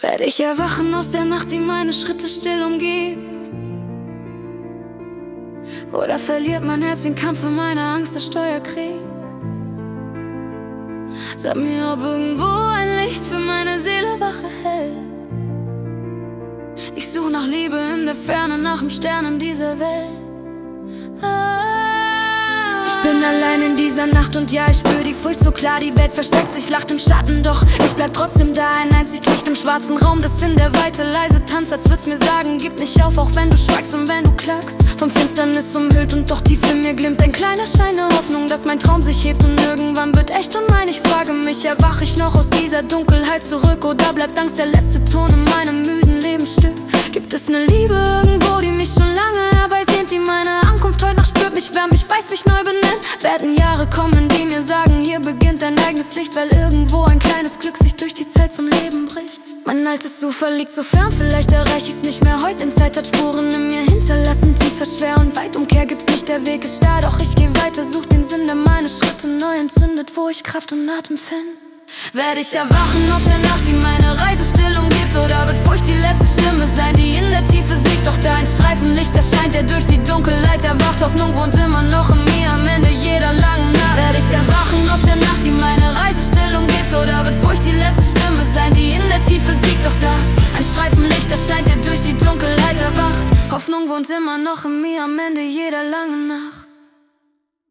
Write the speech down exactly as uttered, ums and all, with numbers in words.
Werde ich erwachen aus der Nacht, die meine Schritte still umgibt? Oder verliert mein Herz den Kampf für meine Angst, das Steuerkrieg? Sag mir, ob irgendwo ein Licht für meine Seele Wache hält. Ich such nach Liebe in der Ferne, nach dem Stern in dieser Welt. Ich bin allein in dieser Nacht und ja, ich spür die Furcht so klar. Die Welt versteckt sich, lacht im Schatten, doch ich bleib trotzdem da. Ein einzig Licht im schwarzen Raum, das in der Weite leise tanzt, als würd's mir sagen, gib nicht auf, auch wenn du schweigst und wenn du klagst. Vom Finsternis umhüllt und doch tief in mir glimmt ein kleiner Schein der Hoffnung, dass mein Traum sich hebt und irgendwann wird echt und mein, ich frage mich, erwach ich noch aus dieser Dunkelheit zurück oder bleibt Angst der letzte Ton in meinem müden Lebensstück? Gibt es ne Liebe irgendwo, die mich schon lange herbeisehnt, die meine Ankunft heute noch spürt, mich wärmt, ich weiß, mich neu benennt? Werden Jahre kommen, die mir sagen, hier beginnt dein eigenes Licht, weil irgendwo ein kleines Glück sich durch die Zeit zum Leben bricht. Mein altes Ufer liegt so fern, vielleicht erreich ich's nicht mehr heute. In Zeit hat Spuren in mir hinterlassen, tiefer, schwer und weit. Umkehr gibt's nicht, der Weg ist starr, doch ich geh weiter, such den Sinn, der meine Schritte neu entzündet, wo ich Kraft und Atem find. Werde ich erwachen aus der Nacht, die meine Reise still umgibt? Oder wird Furcht die letzte Stimme sein, die in der Tiefe siegt? Doch da ein Streifen Licht erscheint, der durch die Dunkelheit erwacht. Hoffnung wohnt immer noch in mir am Ende jeder langen Nacht. Werde ich erwachen aus der Nacht, die meine Reise still umgibt? Oder wird Furcht die letzte Stimme sein, die in der Tiefe siegt? Doch da ein Streifen Licht erscheint, der durch die Dunkelheit erwacht. Hoffnung wohnt immer noch in mir am Ende jeder langen Nacht.